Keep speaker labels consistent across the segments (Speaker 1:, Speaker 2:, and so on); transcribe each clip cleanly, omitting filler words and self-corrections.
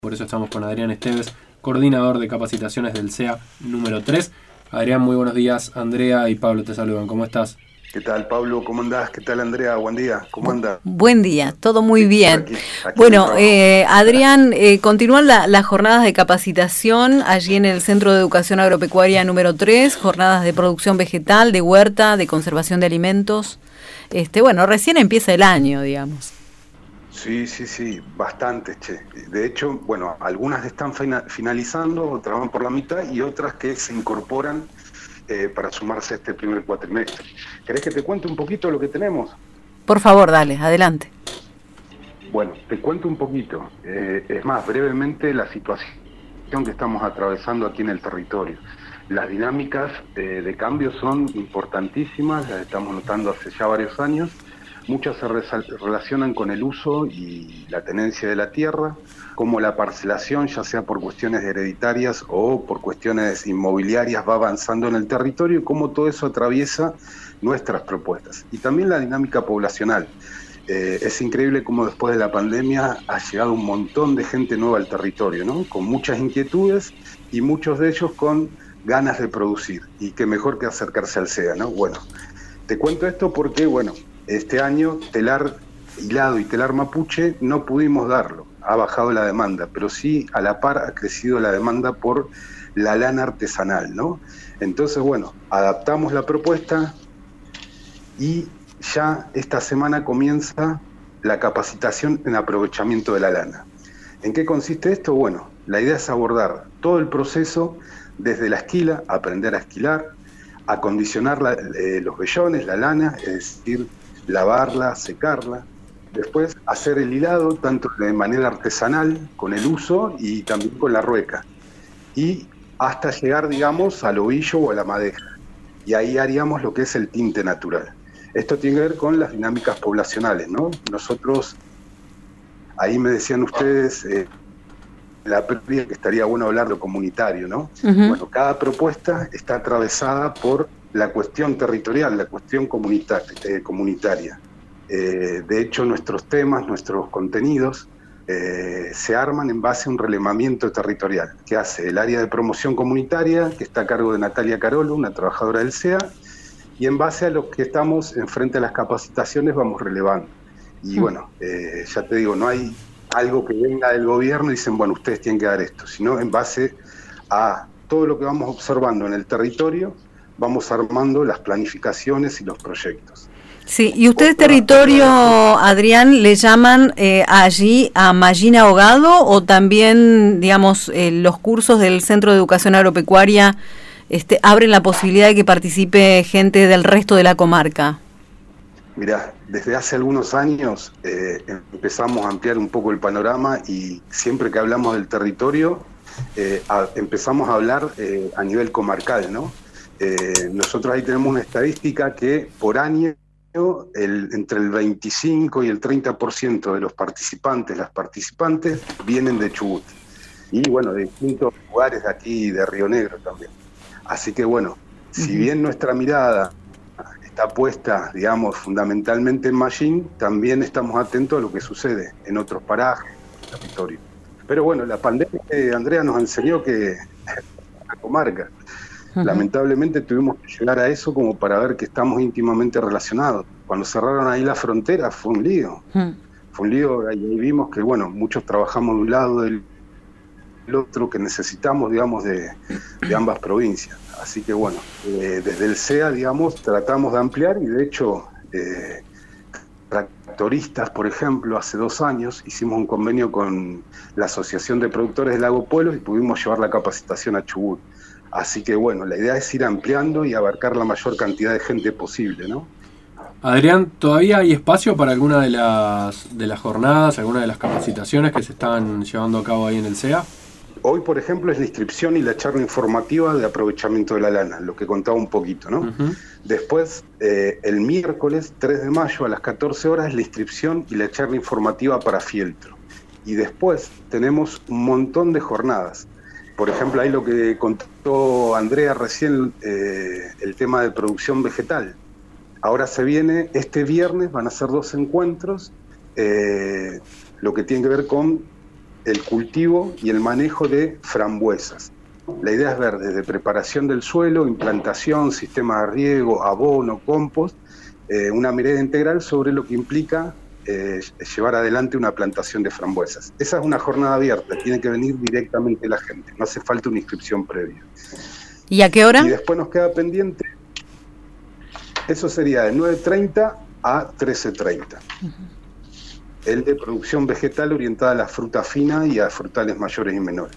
Speaker 1: Por eso estamos con Adrián Esteves, coordinador de capacitaciones del CEA número 3. Adrián, muy buenos días. Andrea y Pablo te saludan. ¿Cómo estás?
Speaker 2: ¿Qué tal, Pablo? ¿Cómo andás? ¿Qué tal, Andrea? Buen día. ¿Cómo anda?
Speaker 3: Buen día, todo muy bien.
Speaker 2: Aquí
Speaker 3: Bueno, Adrián, continúan las jornadas de capacitación allí en el Centro de Educación Agropecuaria número 3, jornadas de producción vegetal, de huerta, de conservación de alimentos. Bueno, recién empieza el año, digamos.
Speaker 2: Sí, bastante, che. De hecho, bueno, algunas están finalizando, otras van por la mitad y otras que se incorporan para sumarse a este primer cuatrimestre. ¿Querés que te cuente un poquito lo que tenemos?
Speaker 3: Por favor, dale, adelante.
Speaker 2: Bueno, te cuento un poquito. Es más, brevemente la situación que estamos atravesando aquí en el territorio. Las dinámicas de cambio son importantísimas, las estamos notando hace ya varios años. Muchas se relacionan con el uso y la tenencia de la tierra, como la parcelación, ya sea por cuestiones hereditarias o por cuestiones inmobiliarias, va avanzando en el territorio y cómo todo eso atraviesa nuestras propuestas. Y también la dinámica poblacional. Es increíble cómo después de la pandemia ha llegado un montón de gente nueva al territorio, ¿no? Con muchas inquietudes y muchos de ellos con ganas de producir. Y qué mejor que acercarse al CEA, ¿no? Bueno, te cuento esto porque, bueno, este año telar hilado y telar mapuche no pudimos darlo, ha bajado la demanda, pero sí a la par ha crecido la demanda por la lana artesanal, ¿no? Entonces, bueno, adaptamos la propuesta y ya esta semana comienza la capacitación en aprovechamiento de la lana. ¿En qué consiste esto? Bueno, la idea es abordar todo el proceso desde la esquila, aprender a esquilar, acondicionar los vellones, la lana, es decir, lavarla, secarla, después hacer el hilado tanto de manera artesanal con el uso y también con la rueca y hasta llegar, digamos, al ovillo o a la madeja, y ahí haríamos lo que es el tinte natural. Esto tiene que ver con las dinámicas poblacionales, ¿no? Nosotros, ahí me decían ustedes la previa que estaría bueno hablar de lo comunitario, ¿no? Uh-huh. Bueno, cada propuesta está atravesada por la cuestión territorial, la cuestión comunitaria. De hecho, nuestros temas, nuestros contenidos se arman en base a un relevamiento territorial que hace el área de promoción comunitaria, que está a cargo de Natalia Carolo, una trabajadora del CEA, y en base a lo que estamos enfrente a las capacitaciones vamos relevando. Y bueno, ya te digo, no hay algo que venga del gobierno y dicen, bueno, ustedes tienen que dar esto, sino en base a todo lo que vamos observando en el territorio, vamos armando las planificaciones y los proyectos.
Speaker 3: Sí, y ustedes territorio, Adrián, ¿le llaman allí a Mallín Ahogado o también, digamos, los cursos del Centro de Educación Agropecuaria abren la posibilidad de que participe gente del resto de la comarca?
Speaker 2: Mirá, desde hace algunos años empezamos a ampliar un poco el panorama y siempre que hablamos del territorio empezamos a hablar a nivel comarcal, ¿no? Nosotros ahí tenemos una estadística que por año entre el 25 y el 30% de los participantes, las participantes, vienen de Chubut. Y bueno, de distintos lugares de aquí, de Río Negro también. Así que bueno, si bien nuestra mirada está puesta, digamos, fundamentalmente en Mallín, también estamos atentos a lo que sucede en otros parajes del territorio. Pero bueno, la pandemia, Andrea, nos enseñó que la comarca, lamentablemente tuvimos que llegar a eso como para ver que estamos íntimamente relacionados. Cuando cerraron ahí la frontera fue un lío. Fue un lío, ahí vimos que, bueno, muchos trabajamos de un lado del otro, que necesitamos, digamos, de ambas provincias. Así que, bueno, desde el CEA, digamos, tratamos de ampliar y, de hecho, tractoristas, por ejemplo, hace 2 años hicimos un convenio con la Asociación de Productores del Lago Pueblo y pudimos llevar la capacitación a Chubut. Así que, bueno, la idea es ir ampliando y abarcar la mayor cantidad de gente posible, ¿no?
Speaker 1: Adrián, ¿todavía hay espacio para alguna de las jornadas, alguna de las capacitaciones que se están llevando a cabo ahí en el CEA?
Speaker 2: Hoy, por ejemplo, es la inscripción y la charla informativa de aprovechamiento de la lana, lo que contaba un poquito, ¿no? Uh-huh. Después, el miércoles 3 de mayo a las 14 horas es la inscripción y la charla informativa para fieltro. Y después tenemos un montón de jornadas. Por ejemplo, ahí lo que contó Andrea recién, el tema de producción vegetal. Ahora se viene, este viernes van a ser 2 encuentros, lo que tiene que ver con el cultivo y el manejo de frambuesas. La idea es ver desde preparación del suelo, implantación, sistema de riego, abono, compost, una mirada integral sobre lo que implica llevar adelante una plantación de frambuesas. Esa es una jornada abierta, tiene que venir directamente la gente, no hace falta una inscripción previa.
Speaker 3: ¿Y a qué hora?
Speaker 2: Y después nos queda pendiente, eso sería de 9:30 a 13:30. El de producción vegetal orientada a la fruta fina y a frutales mayores y menores.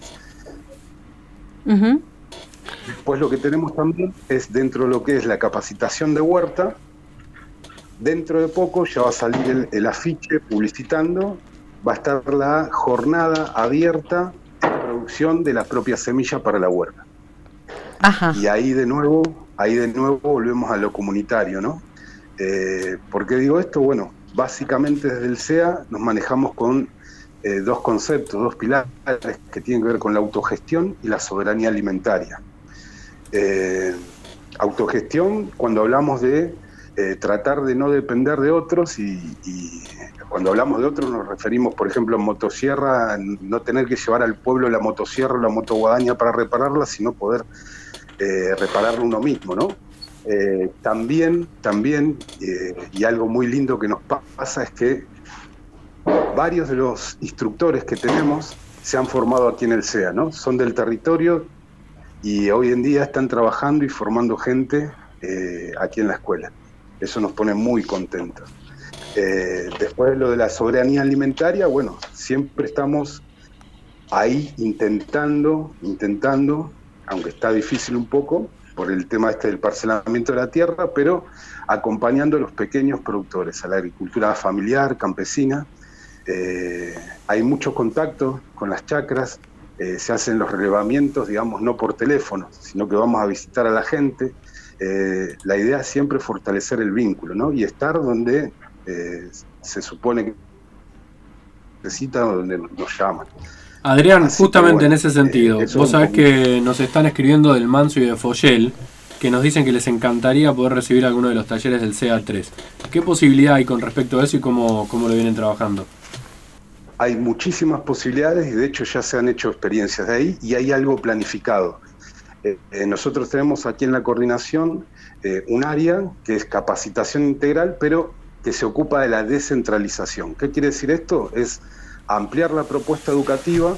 Speaker 2: Después lo que tenemos también es dentro de lo que es la capacitación de huerta. Dentro de poco ya va a salir el afiche publicitando, va a estar la jornada abierta de producción de la propia semilla para la huerta.
Speaker 3: Ajá.
Speaker 2: Y ahí de nuevo volvemos a lo comunitario, ¿no? ¿Por qué digo esto? Bueno, básicamente desde el SEA nos manejamos con dos conceptos, dos pilares que tienen que ver con la autogestión y la soberanía alimentaria. Autogestión, cuando hablamos de tratar de no depender de otros y cuando hablamos de otros nos referimos, por ejemplo, en motosierra, no tener que llevar al pueblo la motosierra o la motoguadaña para repararla, sino poder repararlo uno mismo, ¿no? También, y algo muy lindo que nos pasa es que varios de los instructores que tenemos se han formado aquí en el SEA, ¿no? Son del territorio y hoy en día están trabajando y formando gente aquí en la escuela. Eso nos pone muy contentos. Después de lo de la soberanía alimentaria, bueno, siempre estamos ahí intentando, aunque está difícil un poco, por el tema del parcelamiento de la tierra, pero acompañando a los pequeños productores, a la agricultura familiar, campesina. Hay mucho contacto con las chacras, se hacen los relevamientos, digamos, no por teléfono, sino que vamos a visitar a la gente. La idea es siempre fortalecer el vínculo, ¿no? Y estar donde se supone que necesita, donde nos llaman.
Speaker 1: Adrián,
Speaker 2: Así
Speaker 1: justamente
Speaker 2: que, bueno,
Speaker 1: en ese sentido, vos sabés que nos están escribiendo del Manso y de Foyel, que nos dicen que les encantaría poder recibir alguno de los talleres del SEA 3. ¿Qué posibilidad hay con respecto a eso y cómo lo vienen trabajando?
Speaker 2: Hay muchísimas posibilidades y de hecho ya se han hecho experiencias de ahí y hay algo planificado. Nosotros tenemos aquí en la coordinación un área que es capacitación integral, pero que se ocupa de la descentralización. ¿Qué quiere decir esto? Es ampliar la propuesta educativa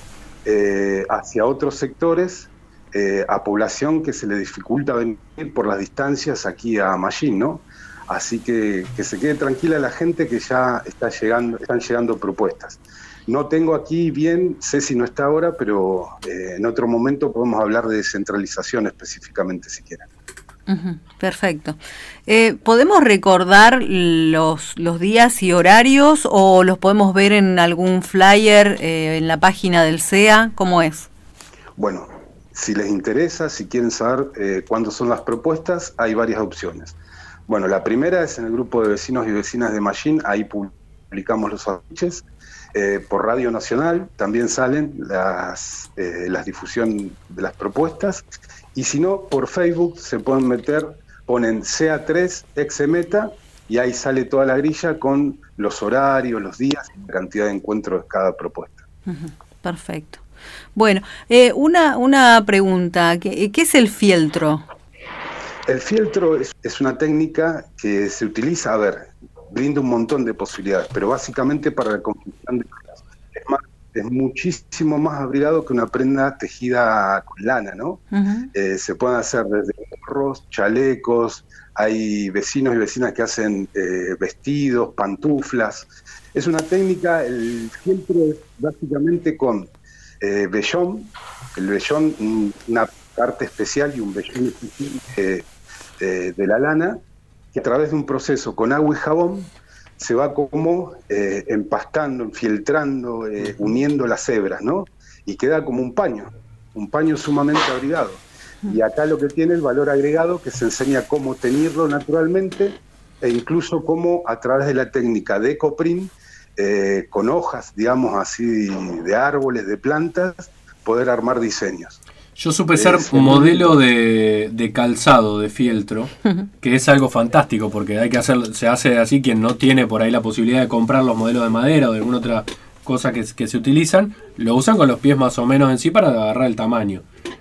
Speaker 2: hacia otros sectores, a población que se le dificulta venir por las distancias aquí a Mallín, ¿no? Así que se quede tranquila la gente que ya están llegando propuestas. No tengo aquí bien, Ceci no está ahora, pero en otro momento podemos hablar de descentralización específicamente si quieren.
Speaker 3: Perfecto. ¿Podemos recordar los días y horarios o los podemos ver en algún flyer en la página del SEA? ¿Cómo es?
Speaker 2: Bueno, si les interesa, si quieren saber cuándo son las propuestas, hay varias opciones. Bueno, la primera es en el grupo de vecinos y vecinas de Mallín, ahí publicamos los afiches. Por Radio Nacional también salen las difusión de las propuestas. Y si no, por Facebook se pueden meter, ponen SEA3 Exemeta y ahí sale toda la grilla con los horarios, los días y la cantidad de encuentros de cada propuesta.
Speaker 3: Perfecto. Bueno, una pregunta, ¿qué es el fieltro?
Speaker 2: El fieltro es una técnica que se utiliza, brinda un montón de posibilidades, pero básicamente para la confección de telas. Es muchísimo más abrigado que una prenda tejida con lana, ¿no? Se pueden hacer desde gorros, chalecos, hay vecinos y vecinas que hacen vestidos, pantuflas. Es una técnica, el fieltro es básicamente con vellón, el vellón, una parte especial y un vellón especial de la lana, que a través de un proceso con agua y jabón se va como empastando, enfieltrando, uniendo las hebras, ¿no? Y queda como un paño sumamente abrigado. Y acá lo que tiene el valor agregado, que se enseña cómo teñirlo naturalmente e incluso cómo a través de la técnica de ecoprint, con hojas, digamos así, de árboles, de plantas, poder armar diseños.
Speaker 1: Yo supe ser modelo de calzado de fieltro, que es algo fantástico porque se hace así quien no tiene por ahí la posibilidad de comprar los modelos de madera o de alguna otra cosas que se utilizan, lo usan con los pies más o menos en sí para agarrar el tamaño.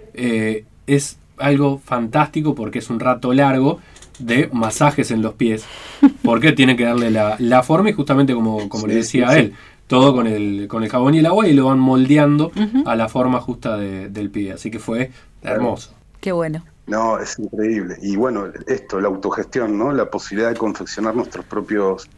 Speaker 1: Es algo fantástico porque es un rato largo de masajes en los pies, porque tienen que darle la forma, y justamente como le decía a él, todo con el jabón y el agua, y lo van moldeando a la forma justa del pie. Así que fue hermoso.
Speaker 3: Qué bueno.
Speaker 2: No, es increíble. Y bueno, la autogestión, ¿no? La posibilidad de confeccionar nuestras propias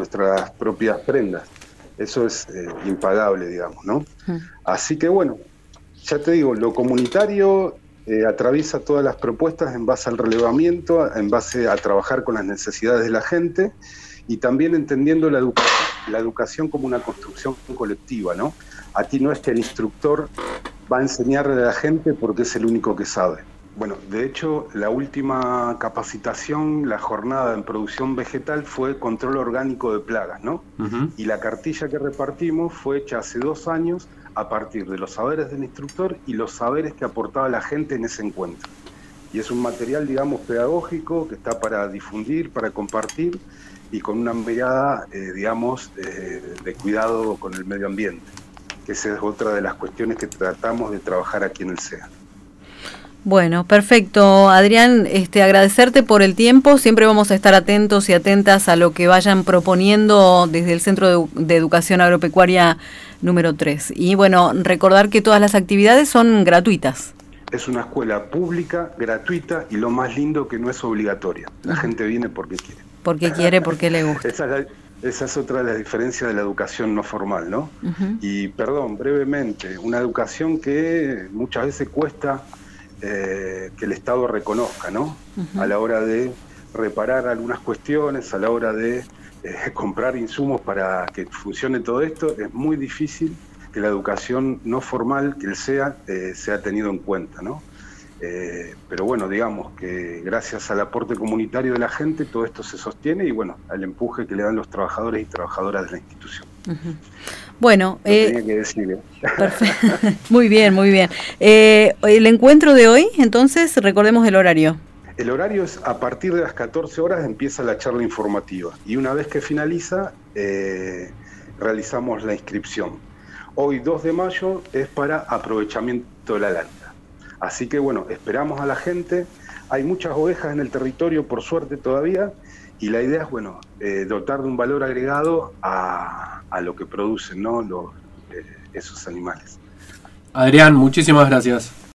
Speaker 2: prendas. Eso es impagable, digamos, ¿no? Así que bueno, ya te digo, lo comunitario atraviesa todas las propuestas en base al relevamiento, en base a trabajar con las necesidades de la gente, y también entendiendo la educación como una construcción colectiva, ¿no? Aquí no es que el instructor va a enseñarle a la gente porque es el único que sabe. Bueno, de hecho, la última capacitación, la jornada en producción vegetal, fue control orgánico de plagas, ¿no? Y la cartilla que repartimos fue hecha hace 2 años a partir de los saberes del instructor y los saberes que aportaba la gente en ese encuentro. Y es un material, digamos, pedagógico que está para difundir, para compartir, y con una mirada, digamos, de cuidado con el medio ambiente, que esa es otra de las cuestiones que tratamos de trabajar aquí en el SEA.
Speaker 3: Bueno, perfecto. Adrián, agradecerte por el tiempo. Siempre vamos a estar atentos y atentas a lo que vayan proponiendo desde el Centro de Educación Agropecuaria número 3. Y bueno, recordar que todas las actividades son gratuitas.
Speaker 2: Es una escuela pública, gratuita, y lo más lindo que no es obligatoria. La gente viene porque quiere.
Speaker 3: Porque quiere, porque le gusta.
Speaker 2: Esa es otra de las diferencias de la educación no formal, ¿no? Y perdón, brevemente, una educación que muchas veces cuesta que el Estado reconozca, ¿no? A la hora de reparar algunas cuestiones, a la hora de comprar insumos para que funcione todo esto, es muy difícil que la educación no formal, que el SEA, sea tenido en cuenta, ¿no? Pero bueno, digamos que gracias al aporte comunitario de la gente todo esto se sostiene, y bueno, al empuje que le dan los trabajadores y trabajadoras de la institución.
Speaker 3: Bueno,
Speaker 2: tenía que decir,
Speaker 3: perfecto. Muy bien, muy bien. El encuentro de hoy, entonces, recordemos el horario.
Speaker 2: El horario es a partir de las 14 horas, empieza la charla informativa, y una vez que finaliza, realizamos la inscripción. Hoy, 2 de mayo, es para aprovechamiento de la lana. Así que bueno, esperamos a la gente. Hay muchas ovejas en el territorio, por suerte todavía, y la idea es, bueno, dotar de un valor agregado a lo que producen, ¿no? Esos animales.
Speaker 1: Adrián, muchísimas gracias.